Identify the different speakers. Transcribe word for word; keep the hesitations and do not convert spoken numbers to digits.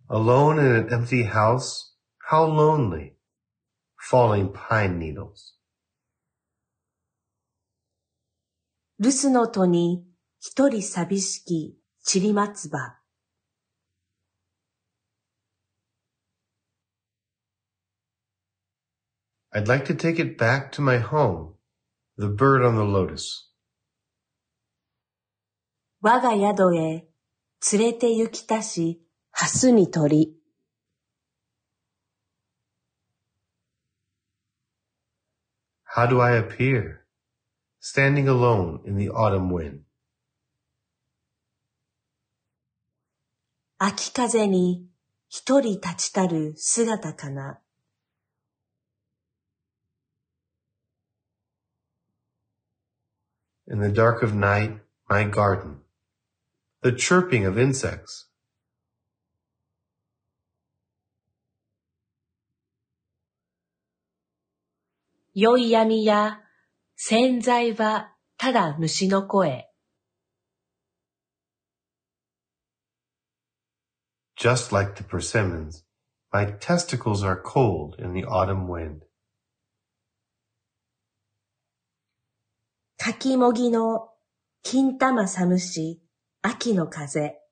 Speaker 1: Alone in an empty house? How lonely. Falling pine needles.
Speaker 2: 留守の戸に一人寂しき散松葉。
Speaker 1: I'd like to take it back to my home, the bird on the lotus.
Speaker 2: 我が宿へ連れて行きたし、蓮に鳥。
Speaker 1: How do I appear? Standing alone in the autumn wind.
Speaker 2: 秋風に一人立ちたる姿かな。
Speaker 1: In the dark of night, my garden. The chirping of insects.
Speaker 2: 宵闇や洗剤はただ虫の声。
Speaker 1: Just like the persimmons, my testicles are cold in the autumn wind.
Speaker 2: 柿もぎの金玉寒し秋の風。